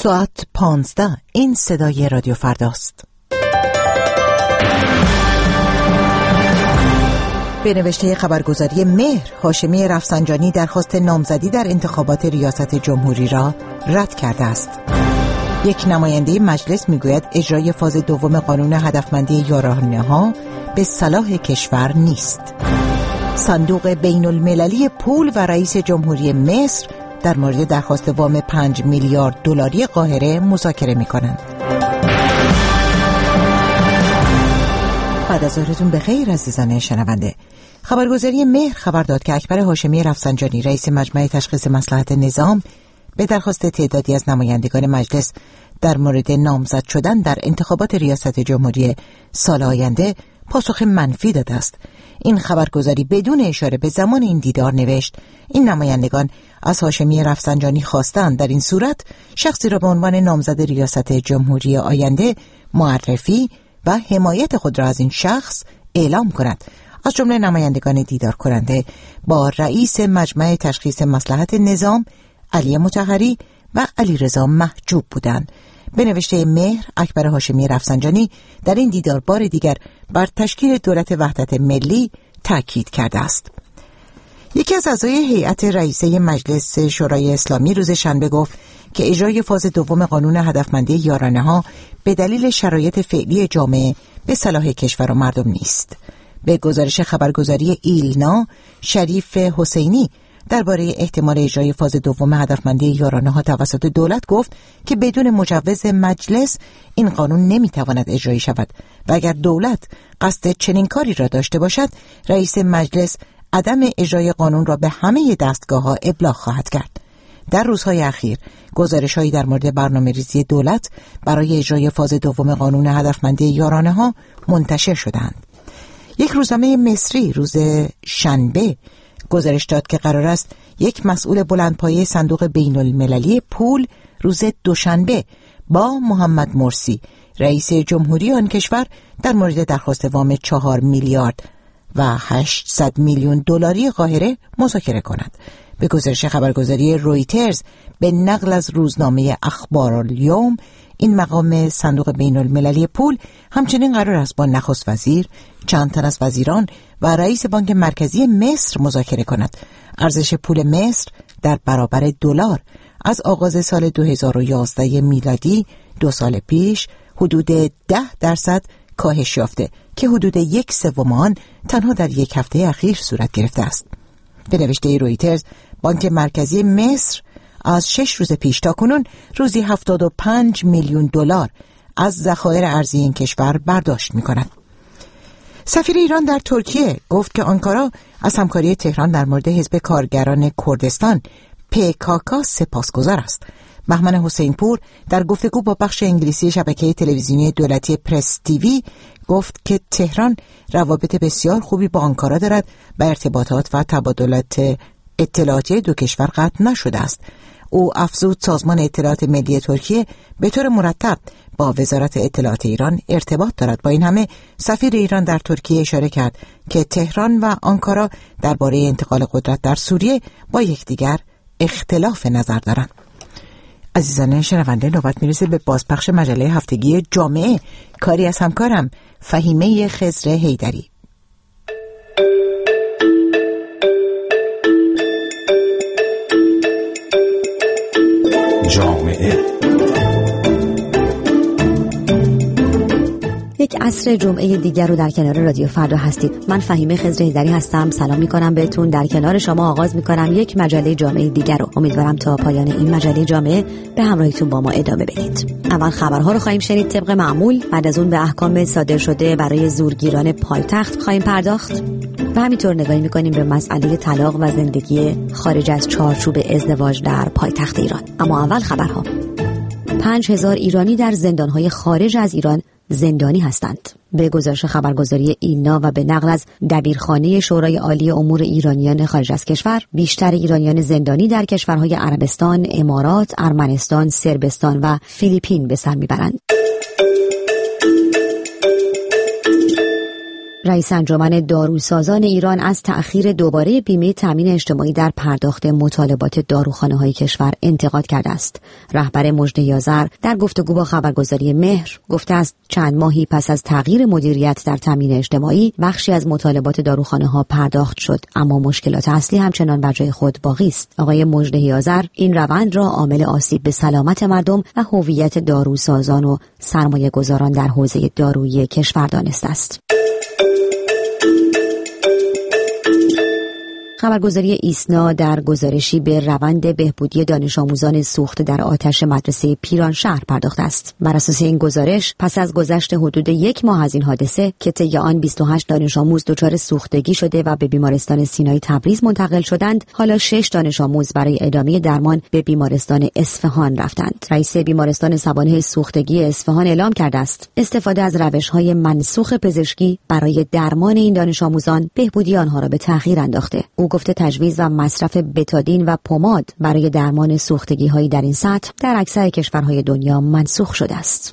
ساعت 15. این صدای رادیو فرداست. به نوشته خبرگزاری مهر، هاشمی رفسنجانی درخواست نامزدی در انتخابات ریاست جمهوری را رد کرده است. یک نماینده مجلس میگوید اجرای فاز دوم قانون هدفمندی یارانه‌ها به صلاح کشور نیست. صندوق بین المللی پول و رئیس جمهوری مصر در مورد درخواست وام 5 میلیارد دلاری قاهره مذاکره می‌کنند. بعد از ظهرتون بخیر عزیزان شنونده. خبرگزاری مهر خبر داد که اکبر هاشمی رفسنجانی رئیس مجمع تشخیص مصلحت نظام به درخواست تعدادی از نمایندگان مجلس در مورد نامزد شدن در انتخابات ریاست جمهوری سال آینده پاسخ منفی داده است. این خبرگزاری بدون اشاره به زمان این دیدار نوشت این نمایندگان از هاشمی رفسنجانی خواستند در این صورت شخصی را به عنوان نامزد ریاست جمهوری آینده معرفی و حمایت خود را از این شخص اعلام کند. از جمله نمایندگان دیدار کننده با رئیس مجمع تشخیص مصلحت نظام علی مطهری و علیرضا محجوب بودند. به نوشته مهر، اکبر هاشمی رفسنجانی در این دیدار بار دیگر بر تشکیل دولت وحدت ملی تاکید کرده است. یکی از اعضای هیئت رئیسه مجلس شورای اسلامی روز شنبه گفت که اجرای فاز دوم قانون هدفمندی یارانه‌ها به دلیل شرایط فعلی جامعه به صلاح کشور و مردم نیست. به گزارش خبرگزاری ایلنا، شریف حسینی درباره احتمال اجرای فاز دوم هدفمندی یارانه‌ها توسط دولت گفت که بدون مجوز مجلس این قانون نمیتواند اجرایی شود و اگر دولت قصد چنین کاری را داشته باشد رئیس مجلس عدم اجرای قانون را به همه دستگاه‌ها ابلاغ خواهد کرد. در روزهای اخیر گزارش‌هایی در مورد برنامه‌ریزی دولت برای اجرای فاز دوم قانون هدفمندی یارانه‌ها منتشر شدند. یک روزنامه مصری روز شنبه گزارش داد که قرار است یک مسئول بلندپایه صندوق بین المللی پول روز دوشنبه با محمد مرسی رئیس جمهوری آن کشور در مورد درخواست وام 4 میلیارد و 800 میلیون دلاری قاهره مذاکره کند. به گزارش خبرگزاری رویترز به نقل از روزنامه اخبارالیوم، این مقام صندوق بین المللی پول همچنین قرار است با نخست وزیر، چند تن از وزیران و رئیس بانک مرکزی مصر مذاکره کند. ارزش پول مصر در برابر دلار از آغاز سال 2011 میلادی 2 سال پیش حدود 10% کاهش یافته که حدود 1/3 آن تنها در یک هفته اخیر صورت گرفته است. به نوشته رویترز، بانک مرکزی مصر از 6 روز پیش تا کنون روزی 75 میلیون دلار از ذخایر ارزی این کشور برداشت می‌کند. سفیر ایران در ترکیه گفت که آنکارا از همکاری تهران در مورد حزب کارگران کردستان PKK سپاسگزار است. بهمن حسینپور در گفتگو با بخش انگلیسی شبکه تلویزیونی دولتی پرس تیوی گفت که تهران روابط بسیار خوبی با آنکارا دارد و ارتباطات و تبادلات اطلاعاتی دو کشور قطع نشده است. او افزود سازمان اطلاعات ملی ترکیه به طور مرتب با وزارت اطلاعات ایران ارتباط دارد. با این همه سفیر ایران در ترکیه اشاره کرد که تهران و آنکارا درباره انتقال قدرت در سوریه با یکدیگر اختلاف نظر دارند. عزیزان شنونده، نوبت میرسه به بازپخش مجله هفتگی جامعه، کاری از همکارم فهیمه خضر حیدری. جامعه یک عصر جمعه دیگر رو در کنار رادیو فردا هستید. من فهیمه خضر حیدری هستم. سلام میکنم بهتون. در کنار شما آغاز میکنم یک مجله جامعه دیگر رو. امیدوارم تا پایان این مجله جامعه به همراهیتون با ما ادامه بدید. اول خبرها رو خواهیم شنید طبق معمول. بعد از اون به احکام صادر شده برای زورگیران پایتخت خواهیم پرداخت و همینطور نگاهی میکنیم به مسئله طلاق و زندگی خارج از چارچوب ازدواج در پایتخت ایران. اما اول خبرها. 5000 ایرانی در زندانهای خارج از ایران زندانی هستند. به گزارش خبرگزاری ایلنا و به نقل از دبیرخانه شورای عالی امور ایرانیان خارج از کشور، بیشتر ایرانیان زندانی در کشورهای عربستان، امارات، ارمنستان، صربستان و فیلیپین به سر میبرند. رئیس انجمن داروسازان ایران از تأخیر دوباره بیمه تامین اجتماعی در پرداخت مطالبات داروخانه‌های کشور انتقاد کرده است. رهبر مژده آذر در گفتگو با خبرگزاری مهر گفته است چند ماهی پس از تغییر مدیریت در تامین اجتماعی بخشی از مطالبات داروخانه‌ها پرداخت شد، اما مشکلات اصلی همچنان بر جای خود باقی است. آقای مژده آذر این روند را عامل آسیب به سلامت مردم و هویت داروسازان و سرمایه‌گذاران در حوزه دارویی کشور دانسته است. خبرگزاری ایسنا در گزارشی به روند بهبودی دانش آموزان سوخته در آتش مدرسه پیرانشهر پرداخته است. بر اساس این گزارش پس از گذشت حدود 1 ماه از این حادثه که طی آن 28 دانش آموز دچار سوختگی شده و به بیمارستان سینای تبریز منتقل شدند، حالا 6 دانش آموز برای ادامه درمان به بیمارستان اصفهان رفتند. رئیس بیمارستان سوانح سوختگی اصفهان اعلام کرده است استفاده از روش‌های منسوخ پزشکی برای درمان این دانش آموزان بهبودی آنها را به تأخیر انداخته. او گفته تجویز و مصرف بتادین و پماد برای درمان سوختگی‌های در این سطح در اکثر کشورهای دنیا منسوخ شده است.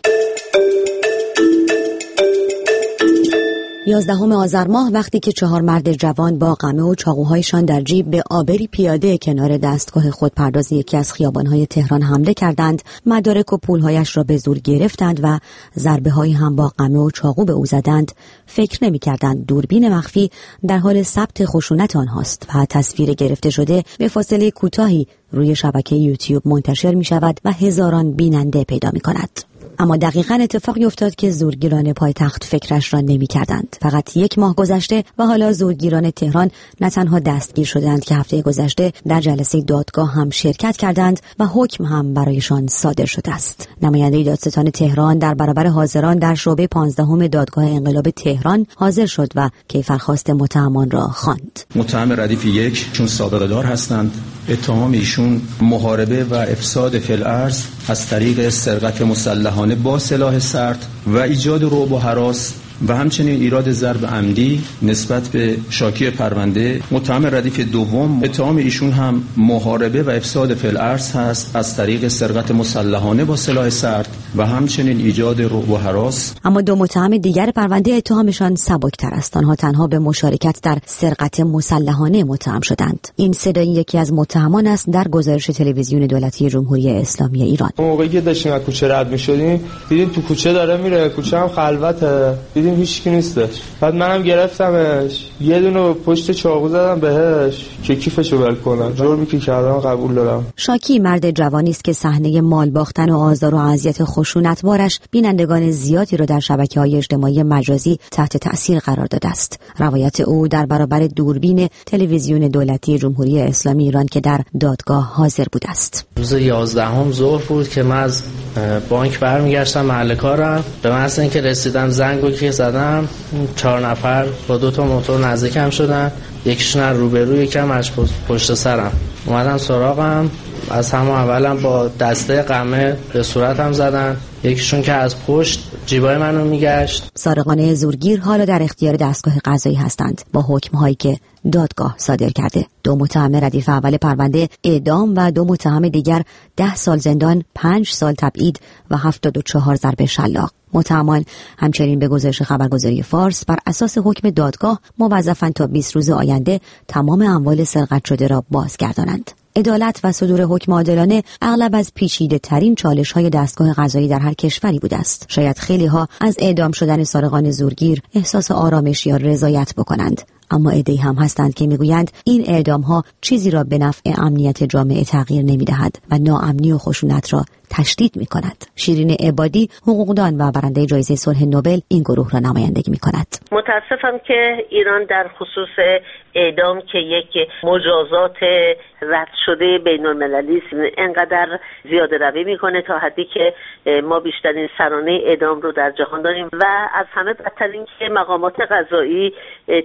11 آذر ماه وقتی که 4 مرد جوان با قمه و چاقوهایشان در جیب به عابری پیاده کنار دستگاه خودپردازی یکی از خیابان‌های تهران حمله کردند، مدارک و پولهایش را به زور گرفتند و ضربه‌هایی هم با قمه و چاقو به او زدند، فکر نمی‌کردند دوربین مخفی در حال ثبت خشونت آنهاست و تصویر گرفته شده به فاصله کوتاهی روی شبکه یوتیوب منتشر می‌شود و هزاران بیننده پیدا می‌کند. اما دقیقاً اتفاقی افتاد که زورگیران پایتخت فکرش را نمی‌کردند. فقط 1 ماه گذشته و حالا زورگیران تهران نه تنها دستگیر شدند که هفته گذشته در جلسه دادگاه هم شرکت کردند و حکم هم برایشان صادر شده است. نماینده دادستان تهران در برابر حاضران در شعبه 15 دادگاه انقلاب تهران حاضر شد و کیفرخواست متهمان را خواند. متهم ردیف 1 چون سابقه دار هستند، اتهام ایشون محاربه و افساد فی الارض از طریق سرقت مسلحانه با سلاح سرد و ایجاد رعب و هراس و همچنین ایراد ضرب عمدی نسبت به شاکی پرونده. متهم ردیف 2 اتهام ایشون هم محاربه و افساد فی الارض هست از طریق سرقت مسلحانه با سلاح سرد و همچنین ایجاد رعب و هراس. اما 2 متهم دیگر پرونده اتهامشان سبکتر است. آنها تنها به مشارکت در سرقت مسلحانه متهم شدند. این صدای یکی از متهمان است در گزارش تلویزیون دولتی جمهوری اسلامی ایران. موقعی که داشتیم از کوچه رد می‌شدیم دیدیم تو کوچه داره میره، کوچه هم خلوته، دیدیم هیچکی نیستش. بعد منم گرفتمش، یه دونه پشت چاقو زدم بهش که کیفشو ول کنم. جرمی که کردم قبول دارم. شاکی مرد جوانی است که صحنه مال باختن و آزار و اذیت خشونتبارش بینندگان زیادی را در شبکه‌های اجتماعی مجازی تحت تأثیر قرار داده است. روایت او در برابر دوربین تلویزیون دولتی جمهوری اسلامی ایران که در دادگاه حاضر بوده است. روز 11 ظهر بود که من از بانک برمیگشتم محل کارم. به محض اینکه رسیدم زنگو که زدم 4 نفر با 2 تا موتور نزدیکم شدن، یکیشون از روبرو یکم از پشت سرم اومدن سراغم. از همون اولم با دسته قمه به صورتم زدن، یکیشون که از پشت جیبای منو میگشت. سارقان زورگیر حالا در اختیار دستگاه قضایی هستند با حکم‌هایی که دادگاه صادر کرده. 2 متهم ردیف اول پرونده اعدام و 2 متهم دیگر 10 سال زندان، 5 سال تبعید و 74 ضرب شلاق. متهمان همچنین به گزارش خبرگزاری فارس بر اساس حکم دادگاه موظفند تا 20 روز آینده تمام اموال سرقت شده را بازگردانند. عدالت و صدور حکم عادلانه اغلب از پیچیده ترین چالش های دستگاه قضایی در هر کشوری بوده است. شاید خیلی ها از اعدام شدن سارقان زورگیر احساس آرامش یا رضایت بکنند، اما عده‌ای هم هستند که میگویند این اعدام ها چیزی را به نفع امنیت جامعه تغییر نمیدهد و ناامنی و خشونت را تشدید میکند. شیرین عبادی، حقوقدان و برنده جایزه صلح نوبل، این گروه را نمایندگی میکند. متاسفم که ایران در خصوص اعدام که یک مجازات رد شده بین‌المللی است انقدر زیاده روی میکنه تا حدی که ما بیشترین سرانه اعدام رو در جهان داریم و از همه بدتر این که مقامات قضایی تعداد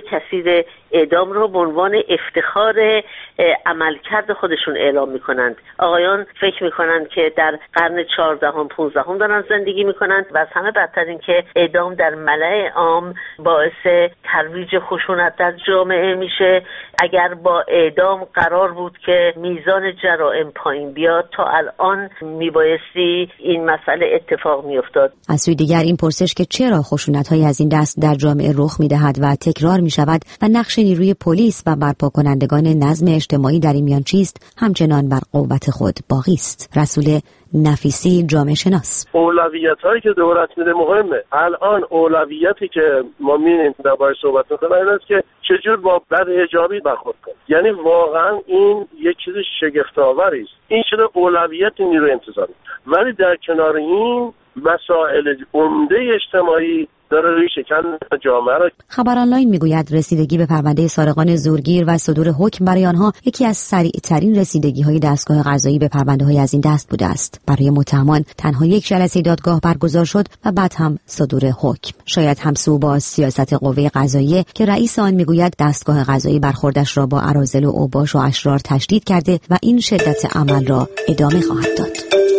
کثیر اعدام رو به عنوان افتخار عملکرد خودشون اعلام میکنند. آقایان فکر میکنند که در قرن 14 15 دارن زندگی میکنند و از همه بدتر این که اعدام در ملأ عام باعث ترویج خشونت در جامعه میشه. اگر با اعدام قرار بود که میزان جرائم پایین بیاد تا الان میبایستی این مسئله اتفاق میافتاد. از سوی دیگر این پرسش که چرا خشونت‌های از این دست در جامعه رخ می‌دهد و تکرار می‌شود و نقش نیروی پلیس و برپا کنندگان نظم اجتماعی در این میان چیست، همچنان بر قوت خود باقی است. رسول نفیسی، جامعه شناس: اولویت‌هایی که دولت میده مهمه. الان اولویتی که ما می‌بینیم درباره صحبت می‌کنیم این است که چجور با بدحجابی برخورد کنیم. یعنی واقعا این یک چیز شگفت‌آوری است. این شده اولویت نیروی انتظامی. ولی در کنار این مسائل عمده اجتماعی داره روی شکن جامعه را. خبر آنلاین میگوید رسیدگی به پرونده سارقان زورگیر و صدور حکم برای آنها یکی از سریع‌ترین رسیدگی‌های دستگاه قضایی به پرونده‌های از این دست بوده است. برای متهمان تنها یک جلسه دادگاه برگزار شد و بعد هم صدور حکم. شاید همسو با سیاست قوه قضاییه که رئیس آن میگوید دستگاه قضایی برخوردش را با اراذل و اوباش و اشرار تشدید کرده و این شدت عمل را ادامه خواهد داد.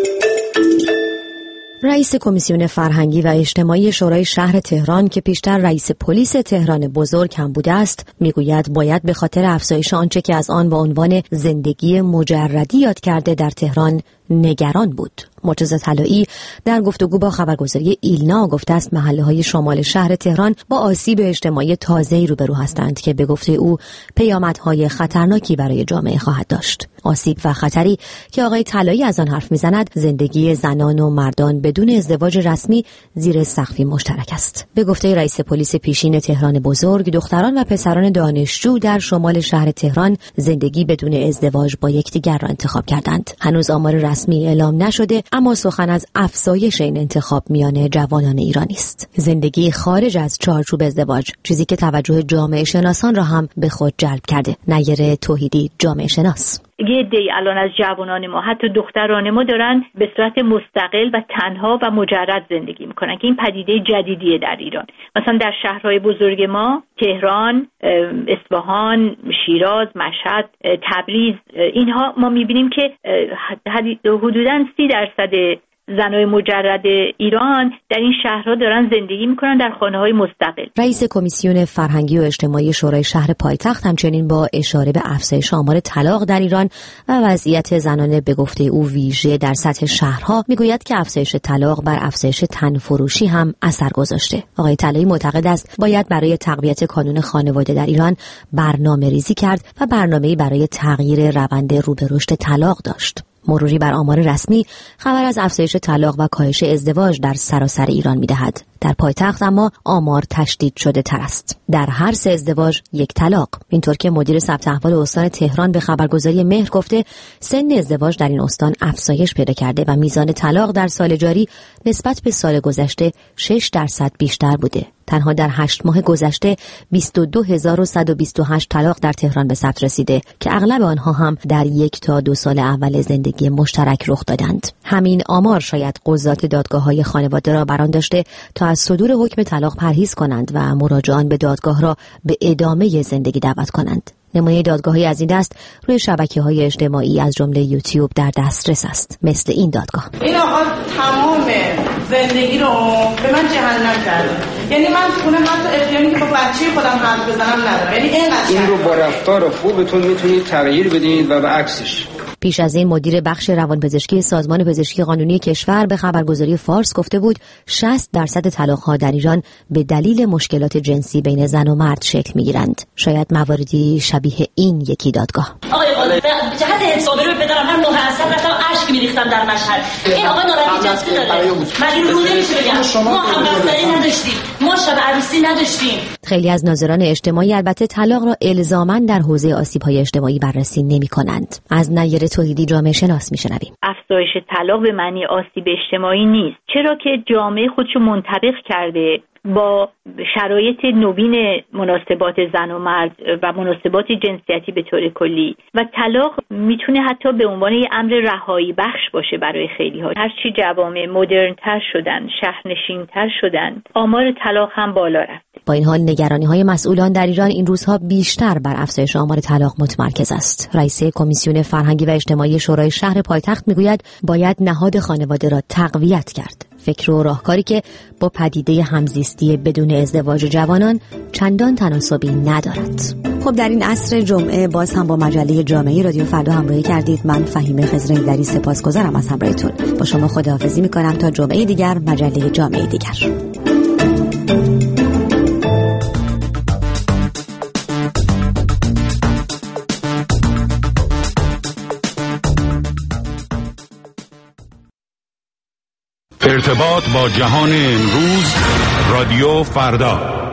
رئیس کمیسیون فرهنگی و اجتماعی شورای شهر تهران که پیشتر رئیس پلیس تهران بزرگ هم بوده است، میگوید باید به خاطر افزایش آنچه که از آن با عنوان زندگی مجردی یاد کرده در تهران نگران بود. مرتضی طلایی در گفتگو با خبرگزاری ایلنا گفته است محله‌های شمال شهر تهران با آسیب اجتماعی تازه‌ای روبرو هستند که به گفته او پیامدهای خطرناکی برای جامعه خواهد داشت. آسیب و خطری که آقای طلایی از آن حرف می‌زند زندگی زنان و مردان بدون ازدواج رسمی زیر سقفی مشترک است. به گفته رئیس پلیس پیشین تهران بزرگ، دختران و پسران دانشجو در شمال شهر تهران زندگی بدون ازدواج با یکدیگر را انتخاب کردند. هنوز آمار رسمی اعلام نشده، اما سخن از افزایش این انتخاب میان جوانان ایرانی است. زندگی خارج از چارچوب ازدواج، چیزی که توجه جامعه شناسان را هم به خود جلب کرده. نیر توحیدی، جامعه شناس: یه عده‌ای الان از جوانان ما، حتی دختران ما، دارن به صورت مستقل و تنها و مجرد زندگی میکنن که این پدیده جدیدیه در ایران. مثلا در شهرهای بزرگ ما، تهران، اصفهان، شیراز، مشهد، تبریز، اینها ما میبینیم که حدوداً 30% زنای مجرد ایران در این شهرها دارن زندگی میکنن در خانه‌های مستقل. رئیس کمیسیون فرهنگی و اجتماعی شورای شهر پایتخت همچنین با اشاره به افزایش آمار طلاق در ایران و وضعیت زنان به گفته او ویژه در سطح شهرها میگوید که افزایش طلاق بر افزایش تنفروشی هم اثر گذاشته. آقای طلایی معتقد است باید برای تقویت کانون خانواده در ایران برنامه‌ریزی کرد و برنامه‌ای برای تغییر روند رو به رشد طلاق داشت. مروری بر آمار رسمی خبر از افزایش طلاق و کاهش ازدواج در سراسر ایران می‌دهد. در پایتخت اما آمار تشدید شده تر است. در هر 3 ازدواج یک طلاق. اینطور که مدیر ثبت احوال استان تهران به خبرگزاری مهر گفته سن ازدواج در این استان افزایش پیدا کرده و میزان طلاق در سال جاری نسبت به سال گذشته 6% بیشتر بوده. تنها در 8 ماه گذشته 22128 طلاق در تهران به ثبت رسیده که اغلب آنها هم در 1 تا 2 سال اول زندگی مشترک رخ دادند. همین آمار شاید قضات دادگاه‌های خانواده را بران داشته تا از صدور حکم طلاق پرهیز کنند و مراجعان به دادگاه را به ادامه زندگی دعوت کنند. نمونه دادگاهی از این دست روی شبکه‌های اجتماعی از جمله یوتیوب در دسترس است، مثل این دادگاه. این آقا تمام زندگی رو به من جهنم کرده. یعنی من خونه حتی اختیاری که با بچه خودم حرف بزنم ندارم. یعنی این رو با رفتار خوبتون میتونید تغییر بدید و به عکسش. پیش از این مدیر بخش روانپزشکی سازمان پزشکی قانونی کشور به خبرگزاری فارس گفته بود 60% طلاق‌ها در ایران به دلیل مشکلات جنسی بین زن و مرد شکل می‌گیرند. شاید مواردی شبیه این یکی دادگاه. آقای قاضی به جهت حسابی رو بدارم من محاسب رفتم اشک می‌ریختم در مشهد. این آقا ناراحتی جنسی داره. مگه روزه میشه بگم ما هم بستری نداشتیم. ما شب عروسی نداشتیم. خیلی از ناظران اجتماعی البته طلاق را الزاماً در حوزه آسیب‌های اجتماعی بررسی نمی‌کنند. از نیر توحیدی، جامعه شناس، میشنویم. افزایش طلاق به معنی آسیب اجتماعی نیست، چرا که جامعه خودشو منطبق کرده با شرایط نوین مناسبات زن و مرد و مناسبات جنسیتی به طور کلی و طلاق میتونه حتی به عنوان یه امر رهایی بخش باشه برای خیلی ها. هرچی جوامع مدرن‌تر شدن، شهرنشین‌تر شدن، آمار طلاق هم بالا رفت. با این حال نگرانی‌های مسئولان در ایران این روزها بیشتر بر افزایش آمار طلاق متمرکز است. رئیس کمیسیون فرهنگی و اجتماعی شورای شهر پایتخت میگوید باید نهاد خانواده را تقویت کرد. فکر و راهکاری که با پدیده همزیستی بدون ازدواج جوانان چندان تناسبی ندارد. خب در این عصر جمعه باز هم با مجله جامعه رادیو فردا همراهی کردید. من فهیمه خضرحیدری سپاسگزارم از همراهیتون. با شما خداحافظی می‌کنم تا جمعه دیگر، مجله جامعه دیگر. ارتباط با جهان امروز، رادیو فردا.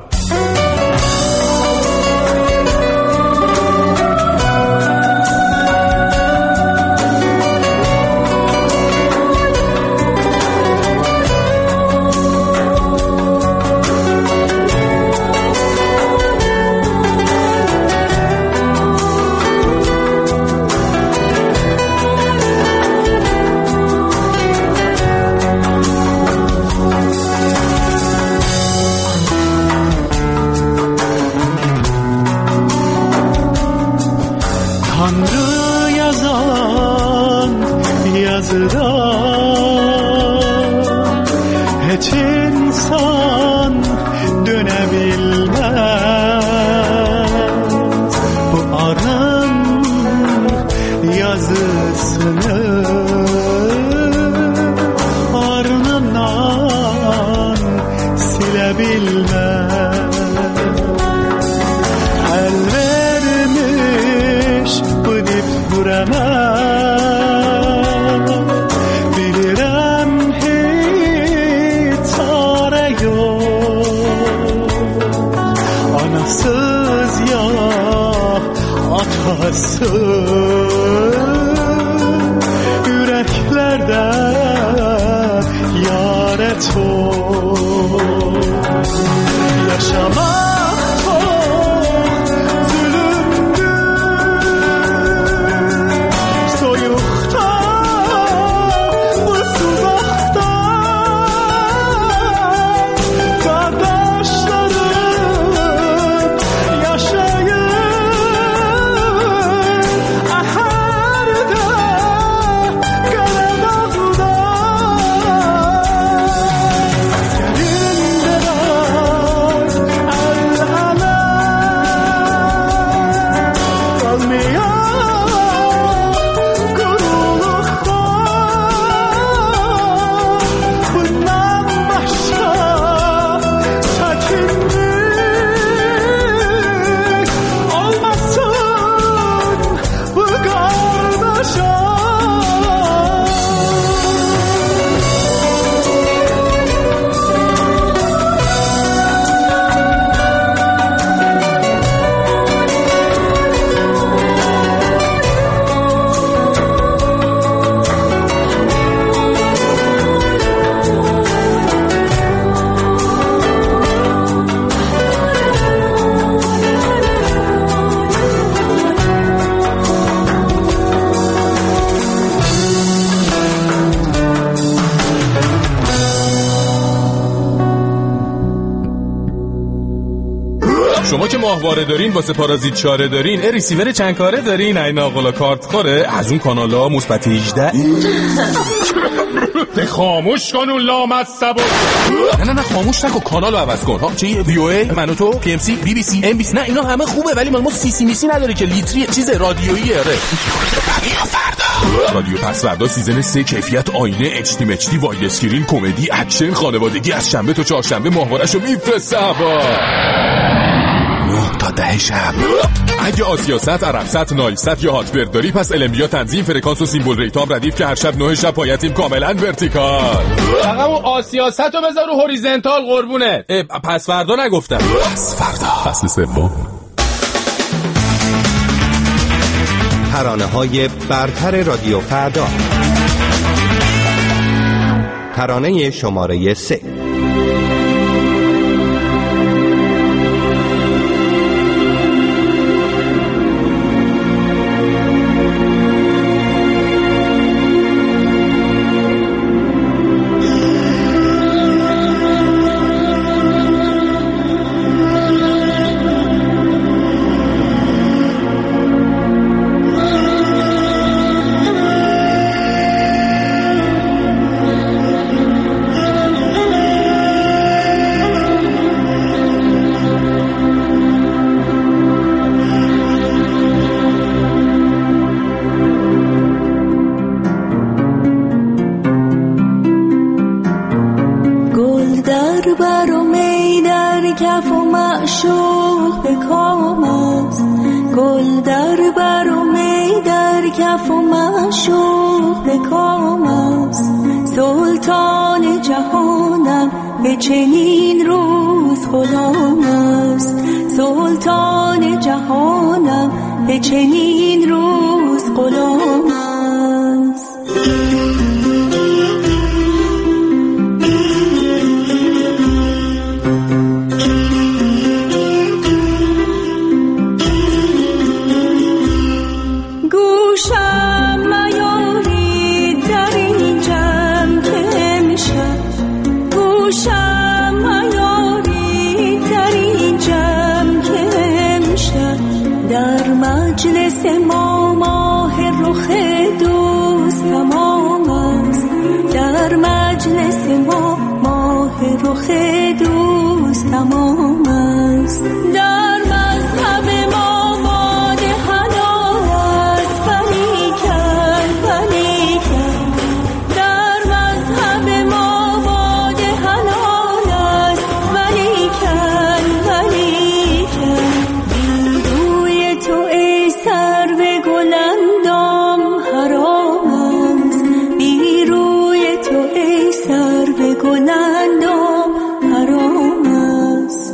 شما که ماهواره دارین واسه پارازیت چاره دارین، ریسیور چند کاره دارین، این آقلا کارت خوره از اون کانالا مثبت 18 خاموش کن اون لامصب. نه خاموش نکن، کانالو عوض کن. ها چی؟ وی او ای، منو تو، پی ام سی، بی بی سی، ام بی سی. نه اینا همه خوبه ولی ما سی سی میسی نداره که لیتری چیز رادیویی اره. رادیو فردا. رادیو پس فردا سیزن 3 کیفیت آینه اچ دی مچ دی واید اسکرین کمدی اکشن خانوادگی از شنبه تا چهارشنبه ماهواره‌شو میفرسته هوا. 9 تا 10 شب. اگه آسیاست، عربست، نایلست یا هاتبرد داری پس المبیا تنظیم فرکانس و سیمبل ریتام ردیف که هر شب 9 شب پایتیم کاملا ورتیکال. فقط اون آسیاست رو بذار رو هوریزنتال قربونه. پس فردا نگفتم. پس فردا فصل سوم. ترانه‌های برتر رادیو فردا. ترانه شماره 3. بر و می در کف و معشوق به کام است، گل در بر و می در کف و معشوق به کام است. سلطان جهانم به چنین روز غلام است، سلطان جهانم به چنین روز غلام است. مجلس ما ماه رخ دوست تمام است، در مجلس ما ماه رخ دوست تمام است. در مذهب ما باد حلال است، ولیکن ولیکن در مذهب ما باد حلال است، ولیکن ولیکن روی تو سرو گلندام حرام است، بی روی تو ای سرو گلندام حرام است.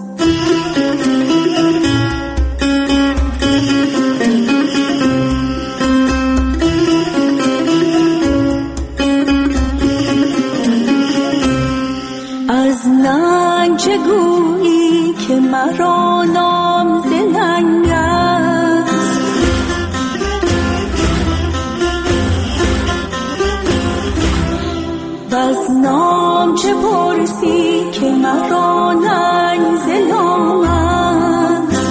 از ننگ چه گویی که مرا نام ز ننگ است، وز نام چه پرسی که مرا ننگ ز نام است.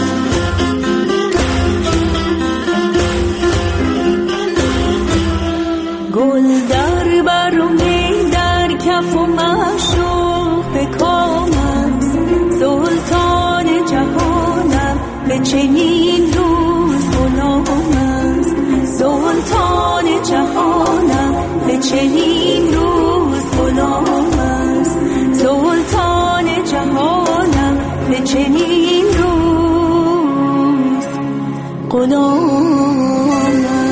گل در بر و می در کف و معشوق به کام است، سلطان جهانم به چنین روز غلام است، سلطان جهانم به چنین روز غلام است، سلطان جهانم به چنین روز غلام است.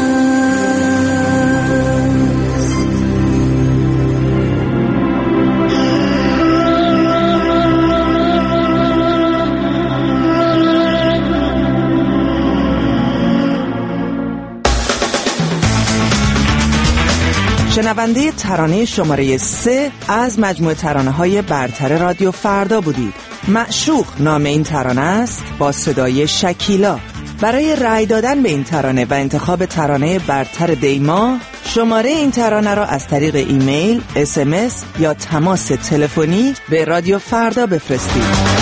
شنونده ترانه شماره 3 از مجموعه ترانه‌های برتر رادیو فردا بودید. معشوق نام این ترانه است با صدای شکیلا. برای رأی دادن به این ترانه و انتخاب ترانه برتر دیما، شماره این ترانه را از طریق ایمیل، SMS یا تماس تلفنی به رادیو فردا بفرستید.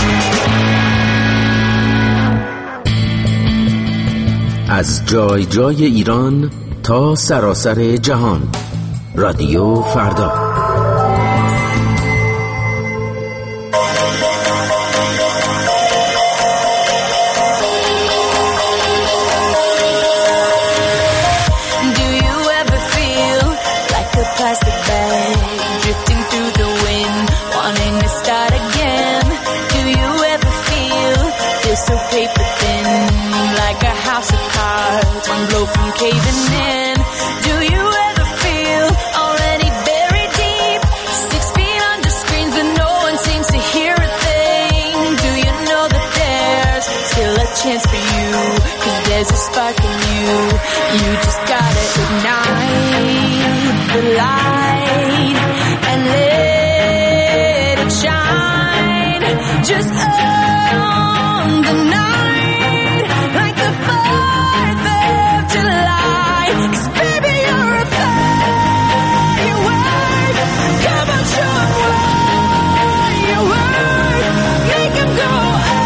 از جای جای ایران تا سراسر جهان، رادیو فردا. Plastic bag drifting through the wind, wanting to start again. Do you ever feel so paper thin, like a house of cards, one blow from caving in? Do you ever feel already buried deep, 6 feet under screens but no one seems to hear a thing? Do you know that there's still a chance for you, 'cause there's a spark in you, you just gotta ignite the light and let it shine, just on the night, like the 4th of July. 'Cause baby you're a firework, come on show 'em what you worth, make 'em go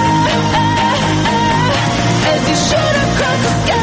as you shoot across the sky.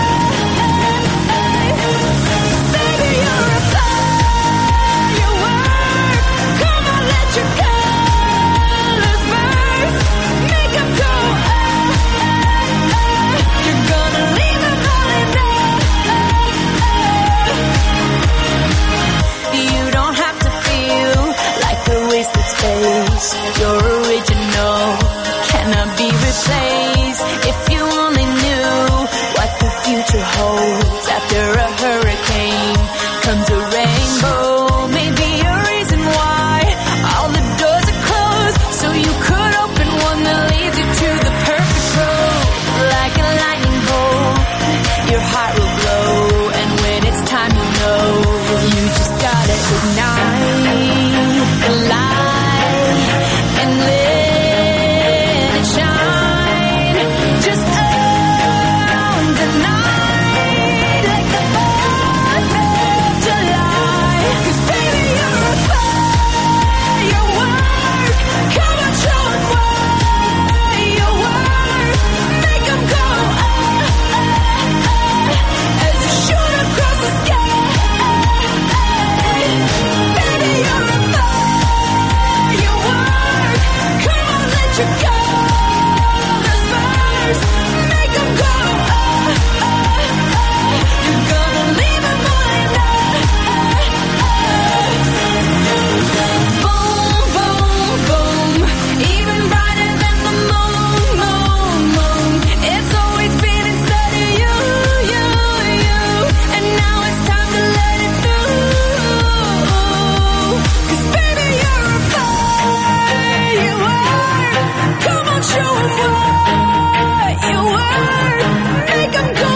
first. You're original, cannot be replaced. If you only knew what the future holds. After a hurricane comes a rainbow. Maybe a reason why all the doors are closed, so you could open one that leads you to the perfect road. Like a lightning bolt, your heart will glow, and when it's time you know, you just gotta ignite the light and let it shine. Just own the night like the 4th of July. 'Cause baby you're a firework. Come on, show 'em what you're worth. Make 'em go as you shoot across the sky. Baby you're a firework. Come on, let your colors burst. Make 'em go you're gonna leave 'em wanting boom, boom, boom. Even brighter than the moon, moon, moon. It's always been inside of you, you, you. And now it's time to let it through. 'Cause baby you're a firework. Come on, show 'em what you're worth. Make 'em go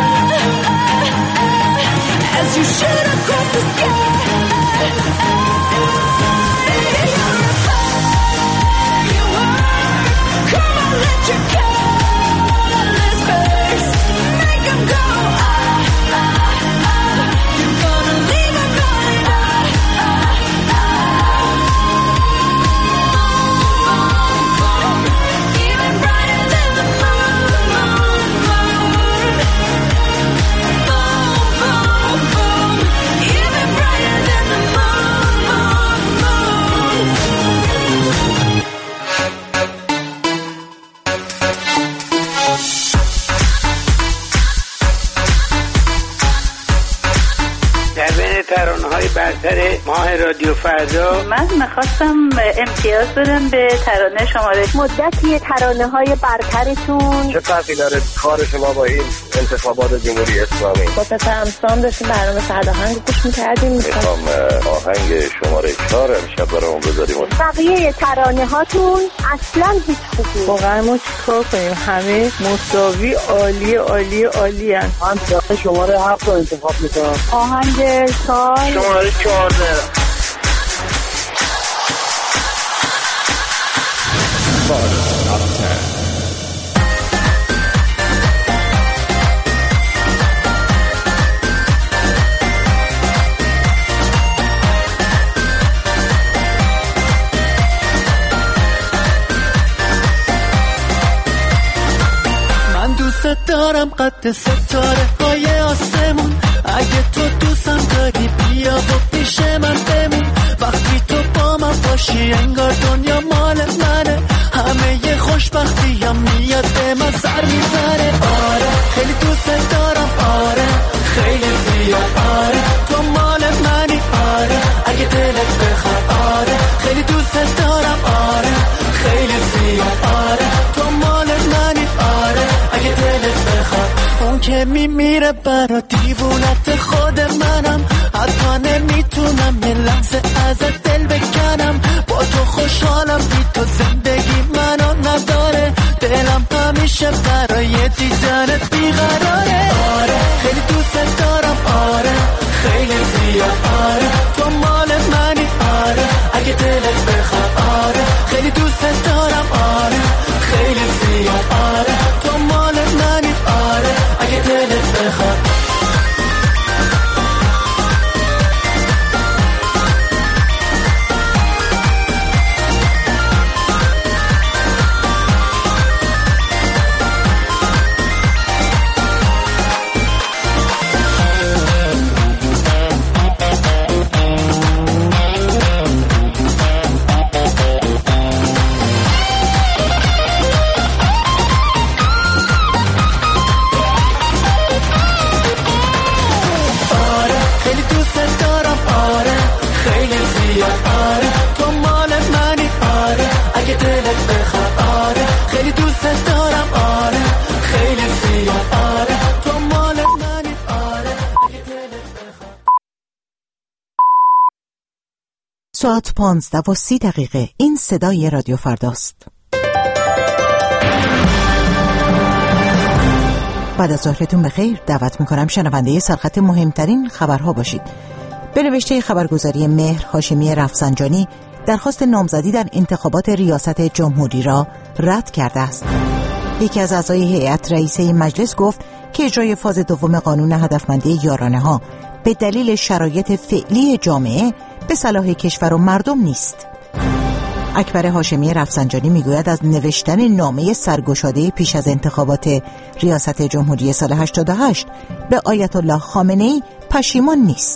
as you shoot across the sky. Baby you're a firework. Come on, let your colors burst. Make 'em go you're gonna leave 'em going even brighter than the moon, moon, moon. Boom, boom, boom. Even brighter than the moon, moon, moon. در بین ترانه‌های برتر ماه رادیو فردا من میخواستم امتیاز بدم به ترانه شماره مدتی ترانه‌های برترتون چه فرقی داره کار شما با این انتخابات جمهوری اسلامی؟ با پسرم سام داشتیم برنامه فردا گوش می‌کردیم. میخوام آهنگ شماره 4 امشب برامون بذاریم. بقیه ترانه‌هاتون اصلا هیچ خوبی. واقعا ما چیکار کنیم؟ همه مساوی عالی عالی عالی ان. من شماره 7 رو انتخاب میکنم. آهنگ سال شماره 14. من دوست دارم قد ستاره های آسمون. اگه تو دوستم داری بیا و پیش من بمون. وقتی تو با من باشی انگار دنیا مال منه. همه ی خوشبختی هم میاد به من سر میزنه. آره خیلی دوست دارم، آره خیلی زیاد، آره تو مال منی، آره اگه دلت بخواد، آره خیلی دوست دارم، آره خیلی زیاد، آره تو مال منی، آره اگه دلت بخواد. اون که میمیره برا دیوونت خود منم. حتی نمیتونم یه لحظه ازت دل بکنم. با تو خوشحالم، بی تو زندگی منو نداره. دلم همیشه برای دیدنت بیقراره. آره خیلی دوست دارم، آره خیلی زیاد، آره تو مال منی، آره اگه دلت بخواد، آره خیلی دوست دارم، آره خیلی زیاد، آره تو مال منی، آره اگه دلت بخواد. آره تو مال منی، آره دلت بخواد. آره خیلی دوست دارم، آره خیلی زیاد، آره تو مال منی، آره اگه دلت بخواد. ساعت 15:30. این صدای رادیو فرداست. بعد از ظهرتون بخیر. دعوت میکنم شنونده سرخط مهمترین خبرها باشید. به نوشته خبرگزاری مهر، هاشمی رفسنجانی درخواست نامزدی در انتخابات ریاست جمهوری را رد کرده است. یکی از اعضای هیئت رئیسه مجلس گفت که اجرای فاز دوم قانون هدفمندی یارانه ها به دلیل شرایط فعلی جامعه به صلاح کشور و مردم نیست. اکبر هاشمی رفسنجانی میگوید از نوشتن نامه سرگشاده پیش از انتخابات ریاست جمهوری سال 88 به آیت الله خامنه‌ای پشیمان نیست.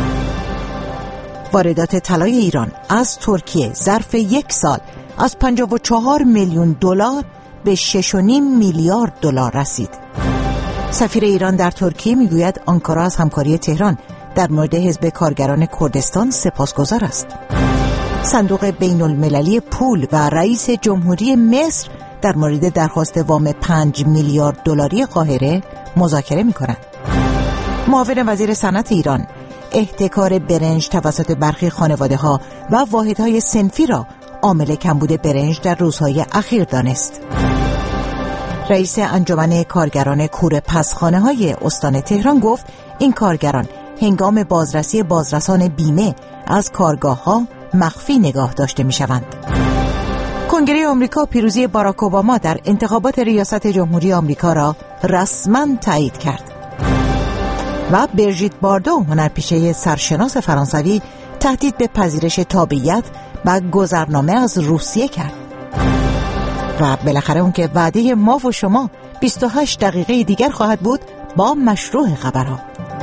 واردات طلای ایران از ترکیه ظرف یک سال از 54 میلیون دلار به 6.5 میلیارد دلار رسید. سفیر ایران در ترکیه میگوید آنکارا از همکاری تهران در مورد حزب کارگران کردستان سپاسگزار است. صندوق بین المللی پول و رئیس جمهوری مصر در مورد درخواست وام 5 میلیارد دلاری قاهره مذاکره می‌کنند. معاون وزیر صنعت ایران احتکار برنج توسط برخی خانواده‌ها و واحدهای صنفی را عامل کمبود برنج در روزهای اخیر دانست. رئیس انجمن کارگران کوره پسخانه‌های استان تهران گفت این کارگران هنگام بازرسی بازرسان بیمه از کارگاه‌ها مخفی نگاه داشته می‌شوند. کنگره آمریکا پیروزی باراک اوباما در انتخابات ریاست جمهوری آمریکا را رسما تایید کرد. و برژیت باردو، هنرپیشه سرشناس فرانسوی، تهدید به پذیرش تابعیت و گذرنامه از روسیه کرد. و بالاخره اون که وعده ما و شما 28 دقیقه دیگر خواهد بود با مشروع خبرها.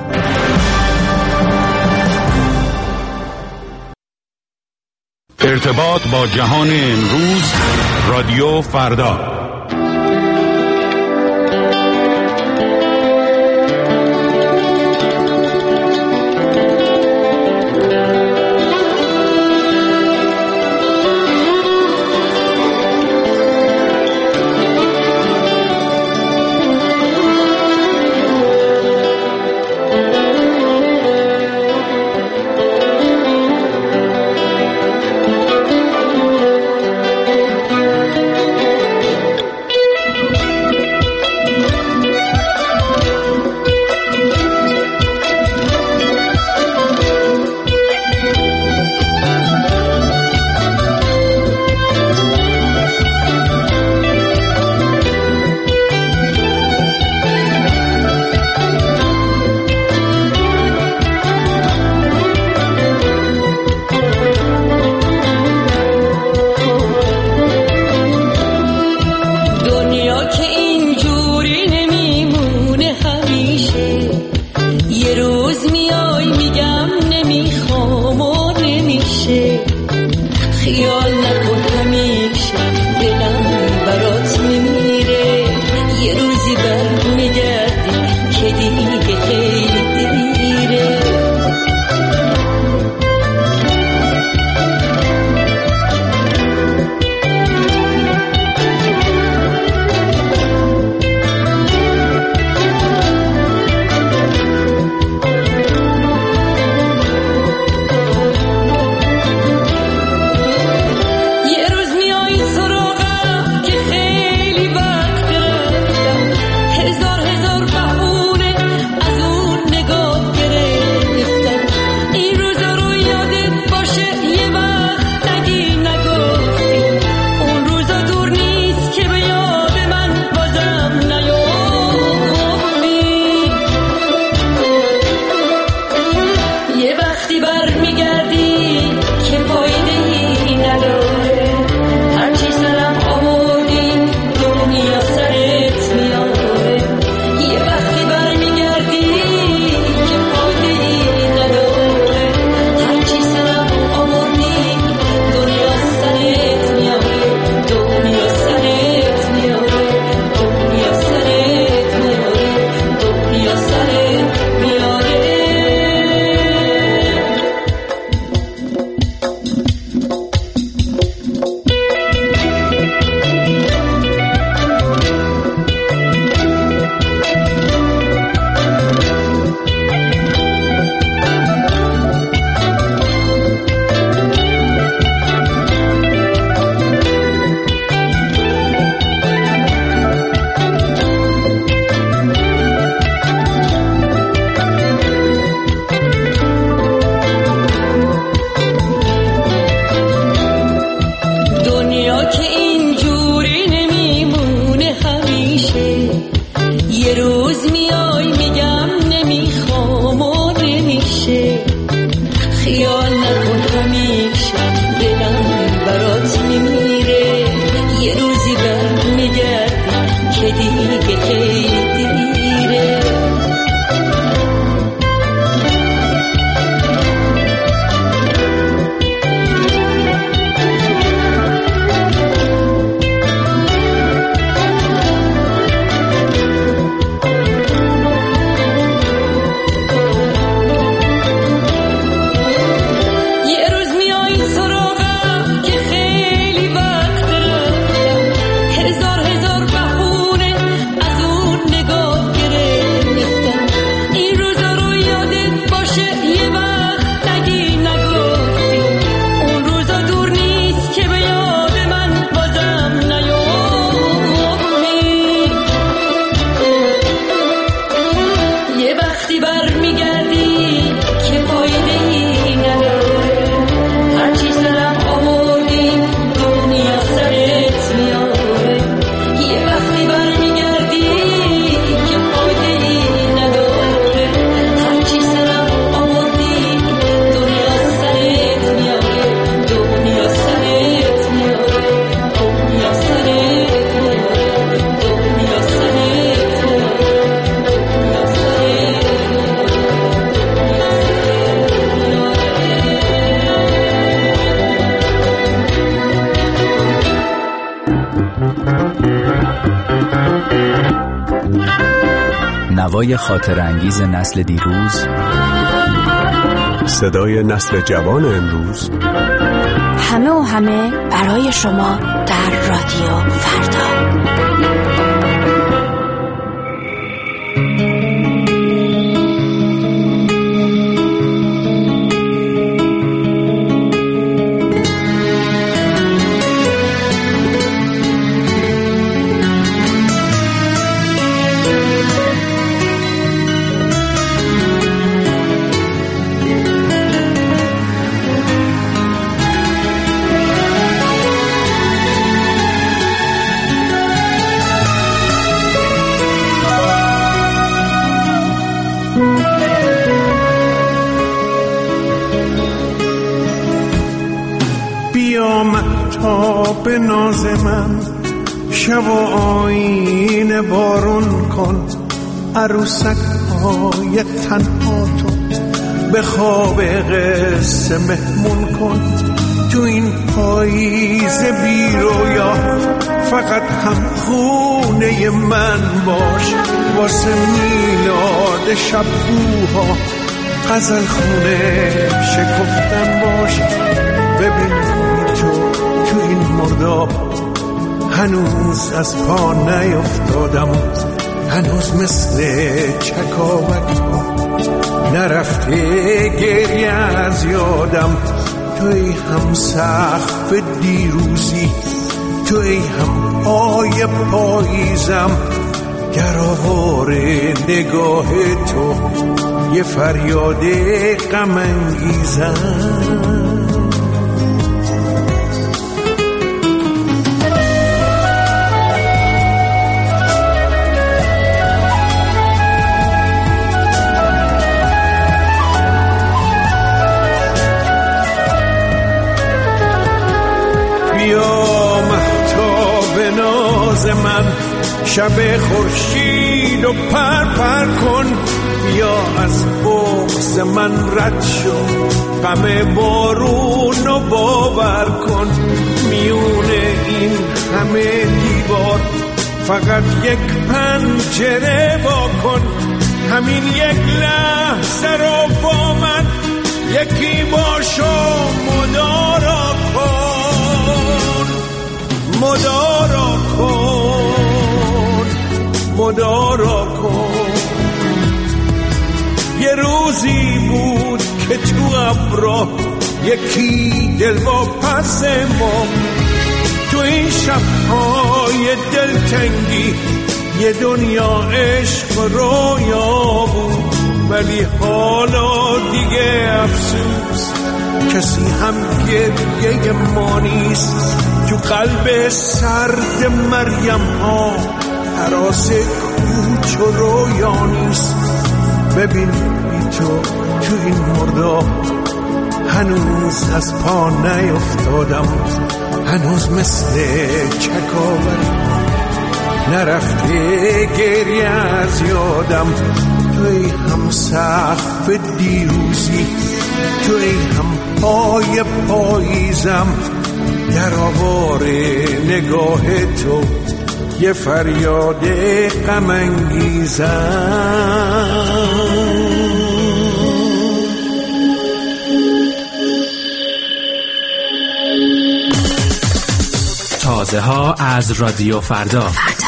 ارتباط با جهان امروز، رادیو فردا. نکن همیشه دلم برات میمیره یه روزی برمیگردی که دیگه خیلی دیره نوای خاطر انگیز نسل دیروز، صدای نسل جوان امروز، همه و همه برای شما در رادیو فردا. به ناز من شب و آینه بارون کن عروسک های تنها تو به خواب قصه مهمون کن تو این پاییز بی رویا فقط هم خونه من باش واسه میلاد شبوها غزل خونه شکفتن باش ببین تو این مرداب هنوز از پا نیفتادم هنوز مثل چکاوک نرفته گریه از یادم توی هم سقف دیروزی توی هم آی پاییزم گرآوار نگاه تو یه فریاد غم انگیزم من شب خورشید و پر کن یا از بغض من رد شو غم بارون و باور کن میونه این همه دیوار فقط یک پنجره وا کن همین یک لحظه رو با من یکی باشو مدارا کن مدارا کن مدارا کن یه روزی بود که تو ابرا یکی دل با پس ما تو این شب‌های دلتنگی یه دنیا عشق و رویا بود ولی حالا دیگه افسوس کسی هم گریه ما نیست تو قلب سرد مریم ها حراس کوچ و رویا نیست ببین بی تو این مردا هنوز از پا نیفتادم، هنوز مثل چکاور نرفته گریه از یادم. توی هم سقف دیروزی، توی هم پای پاییزم، در آوار نگاه تو یه فریاد غم انگیزم. تازه ها از رادیو فردا.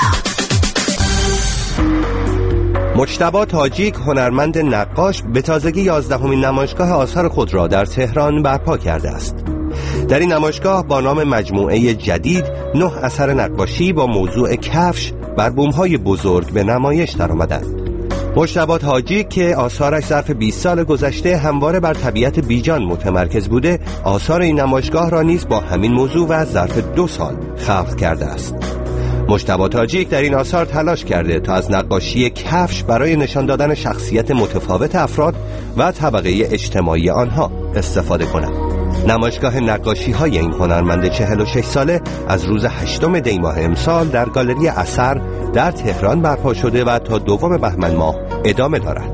مجتبی تاجیک، هنرمند نقاش، به تازگی 11مین نمایشگاه آثار خود را در تهران برپا کرده است. در این نمایشگاه با نام مجموعه جدید 9 اثر نقاشی با موضوع کفش بر بوم‌های بزرگ به نمایش درآمدند. مجتبی تاجیک که آثارش ظرف 20 سال گذشته همواره بر طبیعت بیجان متمرکز بوده، آثار این نمایشگاه را نیز با همین موضوع و ظرف 2 سال خلق کرده است. مجتبی تاجیک در این آثار تلاش کرده تا از نقاشی کفش برای نشان دادن شخصیت متفاوت افراد و طبقه اجتماعی آنها استفاده کند. نمایشگاه نقاشی های این هنرمند 46 ساله از روز 8 دی ماه امسال در گالری اثر در تهران برپا شده و تا 2 بهمن ماه ادامه دارد.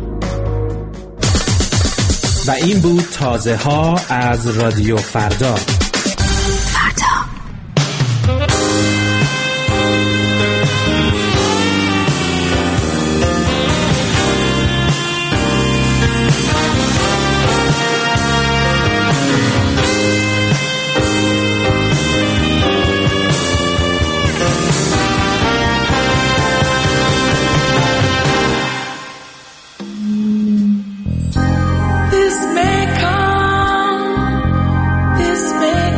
و این بود تازه ها از رادیو فردا. This may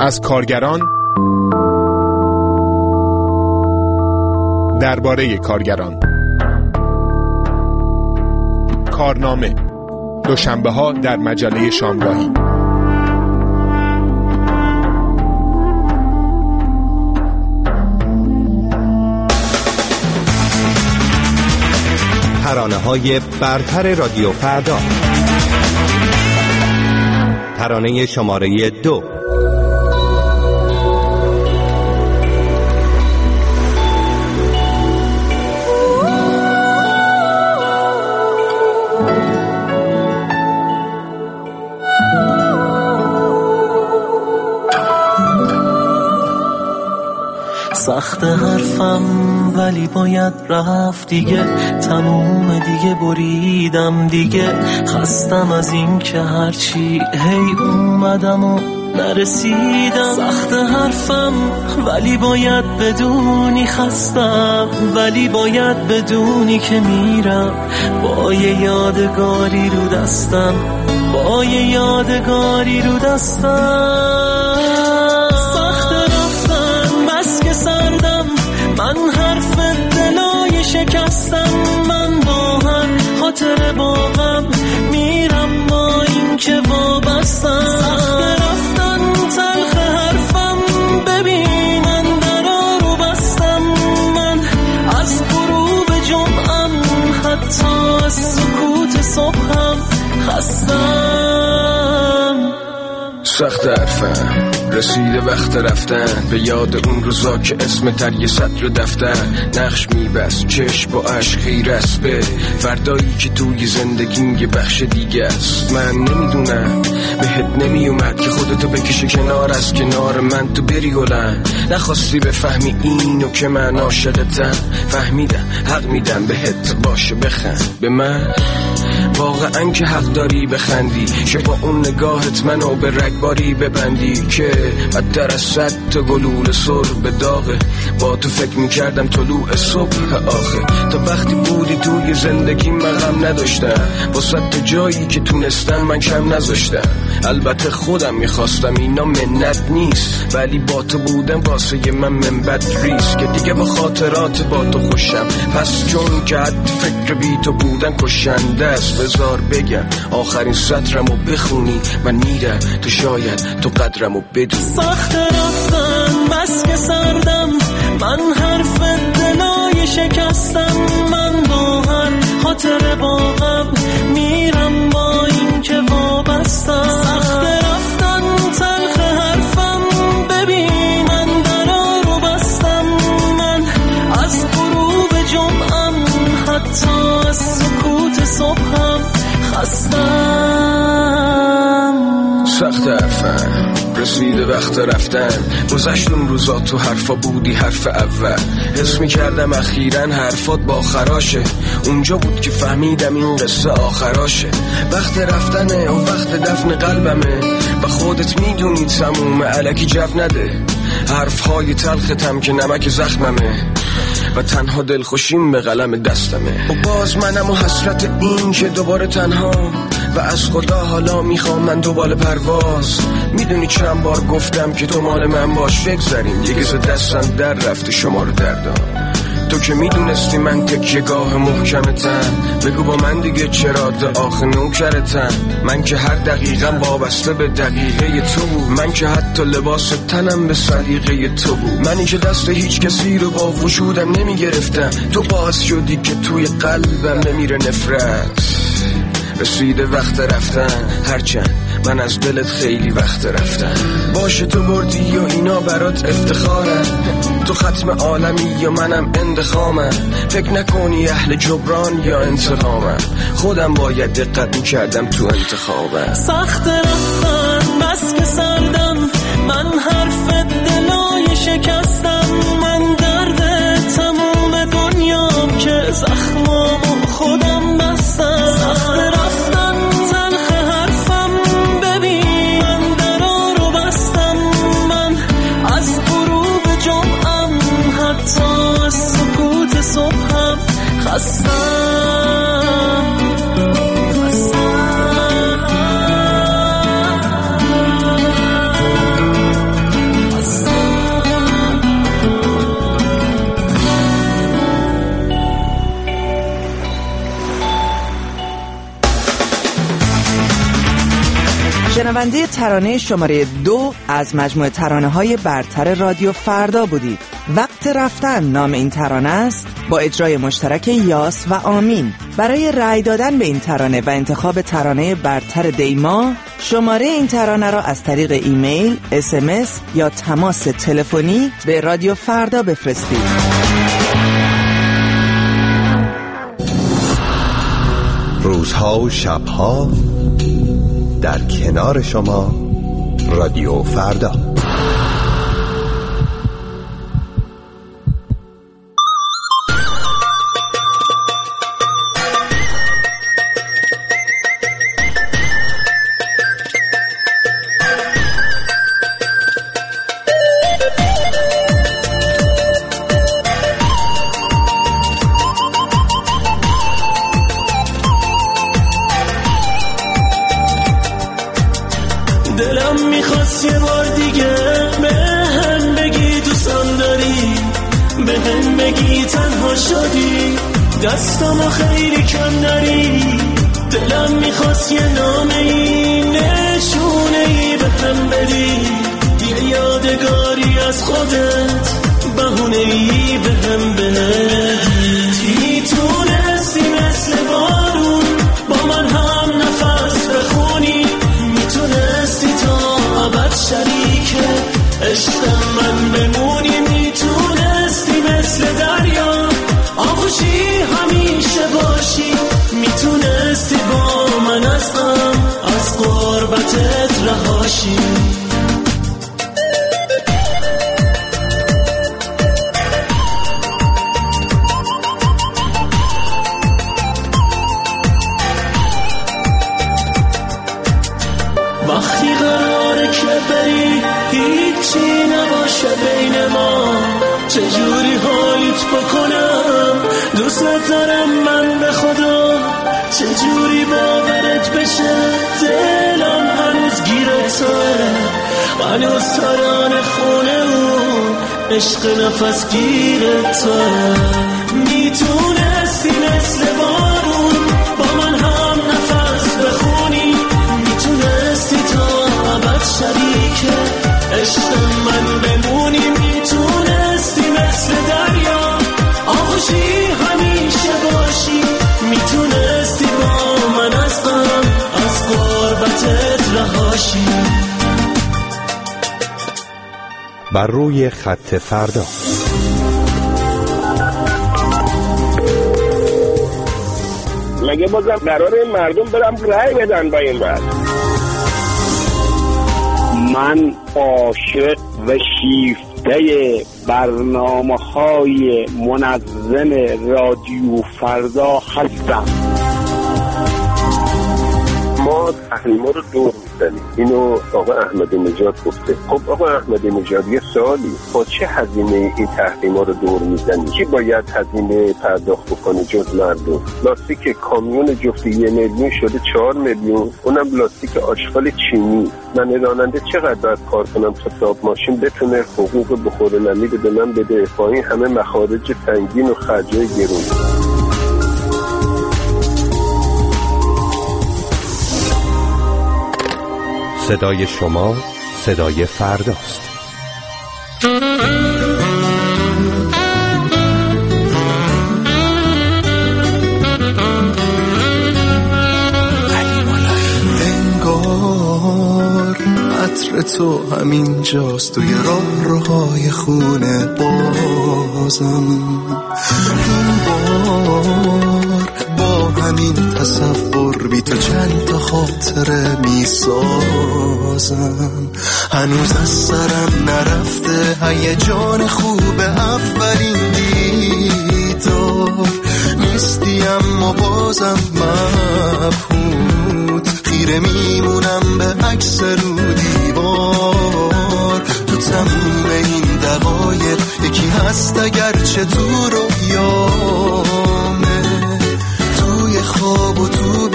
از کارگران، درباره کارگران. کارنامه دوشنبه‌ها در مجله شامگاهی. ترانه‌های برتر رادیو فردا. ترانه شماره 2. سخت حرفم ولی باید رفت دیگه، تموم دیگه، بریدم دیگه، خستم از این که هرچی هی اومدم و نرسیدم. سخت حرفم ولی باید بدونی خستم، ولی باید بدونی که میرم با یه یادگاری رو دستم، با یه یادگاری رو دستم. سخت رفتم بس که سردم، من حرف دلای شکستم، من با هر خاطر با غم میرم با این که وابستم. سخت رفتن تلخ حرفم، ببین من درا رو بستم، من از غروب جمعم حتی از سکوت صبحم خستم. سخت حرفم رسیده وقت رفتن، به یاد اون روزا که اسم تر یه سطر دفتر نقش میبست، چشم با عشق خیره است به فردایی که توی زندگیم یه بخش دیگه است. من نمیدونم بهت نمیومد که خودتو بکشه کنار از کنار من، تو بری گلن نخواستی بفهمی اینو که من عاشقتم. فهمیدم حق میدم بهت باشه بخند به من، واقعا که حق داری بخندی، شه با اون نگاهت منو به رگباری ببندی که بدتر از 100 تا گلوله سر به داغه. با تو فکر میکردم طلوع صبح آخه، تا وقتی بودی توی زندگی من غم نداشتم، با 100 تا جایی که تونستم من کم نذاشتم. البته خودم میخواستم اینا منت نیست، ولی با تو بودم واسه من منبت ریست که دیگه با خاطرات با تو خوشم. پس چون که حد فکر بی تو بودن کشنده است، بذار بگم آخرین سطرمو بخونی، من میرم تو شاید تو قدرمو بدون. سخت رفتن بس که سردم، من حرف دلای شکستم، من با هر خاطر با غم میرم با این که وابستم. سخت رفتن تلخ حرفم، ببین من درا رو بستم، من از غروب جمعم حتی از سکوت صبحم خستم. سخت حرفم رسیده وقت رفتن، گذشت اون روزا تو حرفا بودی حرف اول، حس میکردم اخیراً حرفات با خراشه، اونجا بود که فهمیدم این قصه آخراشه. وقت رفتنه و وقت دفن قلبمه، و خودت میدونی تموم الکی جو نده. حرفهای تلختم که نمک زخممه و تنها دلخوشیم به قلم دستمه. و باز منم و حسرت این که دوباره تنها، و از خدا حالا میخوام من دوباره پرواز. میدونی چند بار گفتم که تو مال من باش، بگذاریم یه گز دستم در رفته شما رو دردان. تو که میدونستی من تکیه‌گاه محکمتم، بگو با من دیگه چرا آخه نوکرتم. من که هر دقیقم وابسته به دقیقه تو بود، من که حتی لباس تنم به سلیقه تو بود. منی که دست هیچ کسی رو با وجودم نمیگرفتم، تو باعث شدی که توی قلبم نمیره نفرت. رسیده وقت رفتن، هرچند من از دلت خیلی وقت رفتم. باشه تو بردی و اینا برات افتخارم، تو ختم عالمی یا منم اندخامم. فکر نکنی اهل جبران یا انتقامم، خودم باید دقت میکردم تو انتخابم. سخت رفتن بس که سردم، من حرف دلای شکستم، من درد تموم دنیام که زخمامو خودم بستم. سخت رفتن تلخ حرفم، ببین من درا رو بستم، من از غروب جمعم حتی از سکوت صبحم خستم. شنونده ترانه شماره 2 از مجموعه ترانه‌های برتر رادیو فردا بودید. وقت رفتن نام این ترانه است، با اجرای مشترک یاس و آمین. برای رأی دادن به این ترانه و انتخاب ترانه برتر دیما، شماره این ترانه را از طریق ایمیل، SMS یا تماس تلفنی به رادیو فردا بفرستید. روزها و شبها در کنار شما رادیو فردا. دلم میخواست یه بار دیگه به هم بگی دوستم داری، به هم بگی تنها شدی، دستامو خیلی کم داری. دلم میخواست یه نامه‌ای نشونه‌ای به هم بدی، یه یادگاری از خودت، بهونه‌ای به هم بدی. تونستی مثل بارون با من هم نفس بخونی، میتونستی تا ابد شریک عشق من بمونی، میتونستی مثل دریا آغوشی همیشه باشی، میتونستی با من از غم از غربتت رهاشی. وقتی قراره که بری هیچی نباشه بین ما، چجوری حالیت بکنم دوست دارم من به خدا، چجوری باورت بشه دلم هنوز گیرته، هنوز ترانه خونه و عشق نفس گیرته. میتونستی مثل بارون با من هم نفس بخونی، میتونستی تا ابد شریک عشق من بمونی، میتونستی مثل دریا آغوشی همیشه باشی، میتونستی با من از غم از غربتت رهاشی. بر روی خط فردا. مگه بازم قراره مردم برم رأی بدن با این وقت؟ من عاشق و شیفته برنامه‌های منظم رادیو فردا هستم. ما تحریما رو دور میزنیم. اینو آقا احمدی نژاد گفته. خب آقا احمدی نژاد یه سوالی، با چه هزینه این تحریما رو دور میزنی؟ کی باید هزینه پرداخت بکنه جز مردم؟ لاستیک کامیون جفتی 1 میلیون شده 4 میلیون، اونم لاستیک آشغال چینی. من راننده چقدر باید کار کنم تا صاحب ماشین بتونه حقوق بخوره نمی به من بده؟ با این همه مخارج سنگین و خرجای گرون. صدای شما صدای فرداست. انگار عطر تو همین جاست توی راهروهای خونه بازم، این بار با همین تصور بی تو چند تا خاطره می سازم. هنوز از سرم نرفته هیجان خوب اولین دیدار، نیستی اما بازم مبهوت، خیره میمونم به عکس رو دیوار. تو تموم این دقایق یکی هست اگرچه تو رویامه، توی خواب و تو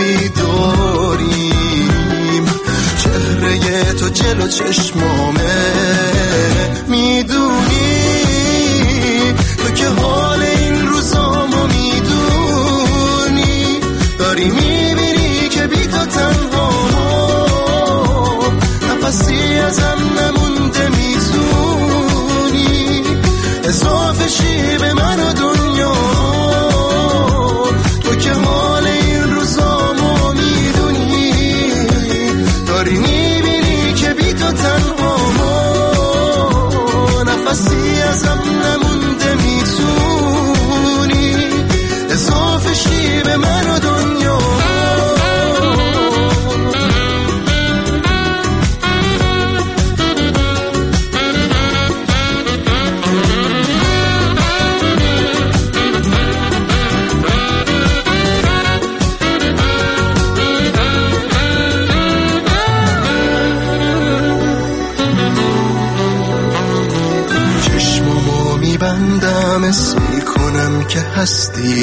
بیداریم، چهره تو جلو چشمامه. میدونی تو که حال این روزامو میدونی، داری میبینی که بی تو تنها که هستی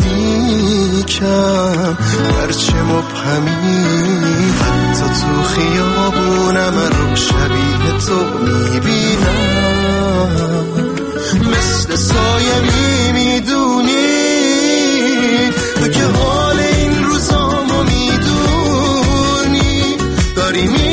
نزدیکم، هرچه مبهمی حتی تو خیابونم رو شبیه تو میبینم، مثل سایه میدونی تو که حال این روزامو میدونی، داری